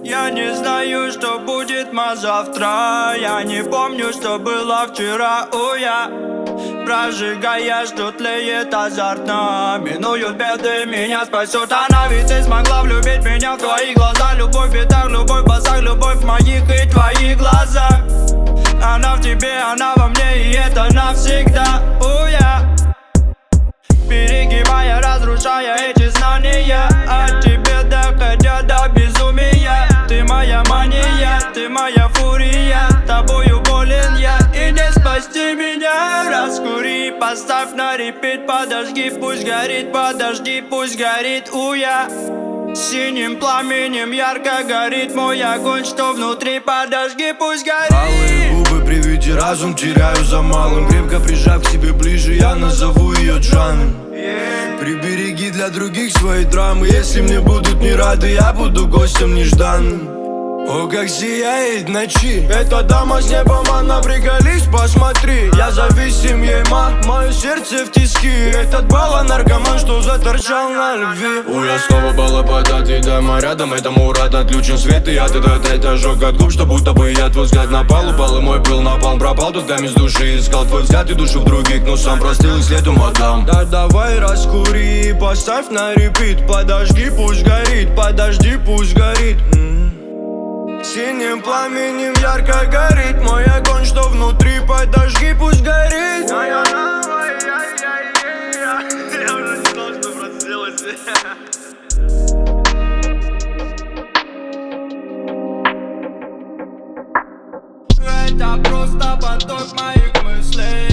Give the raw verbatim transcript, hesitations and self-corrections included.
Я не знаю, что будет ма завтра. Я не помню, что было вчера. О, я прожигая, что тлеет азартно. Минуют беды, меня спасет она. Ведь ты смогла влюбить меня в твои глаза. Любовь в бедах, любовь в басах, любовь в моих и твоих глазах. Она в тебе, она во мне, и это навсегда. О, я перегибая, разрушая эти знания. От тебя доходя до безумия. Ты моя мания, ты моя фурия. Тобою болен я, и не спасти меня. Раскури, поставь на репит. Подожги, пусть горит, подожди, пусть горит. Уя синим пламенем ярко горит мой огонь, что внутри. Подожги, пусть горит. Алые губы при виде разум теряю за малым. Крепко прижав к себе ближе, я назову ее Джаном. Прибереги для других свои драмы. Если мне будут не рады, я буду гостем нежданным. О, как сияет ночи эта дама с небом, она, приколись, посмотри. Я зависим ей, ма, мое сердце в тиски. Этот балла наркоман, что заторчал на любви. У, я снова балла подать, и дама рядом. Этому рад, отключен свет, и я этот ожог от губ, что будто бы я твой взгляд напал. Упал, и мой пыл напал, пропал, тут камень с души. Искал твой взгляд и душу в других, но сам простил и след отдам. Да давай раскури, поставь на репит. Подожди, пусть горит, подожди, пусть горит. Синим пламенем ярко горит мой огонь, что внутри. Подожги, пусть горит. Я уже не знал, что просто сделать. Это просто поток моих мыслей.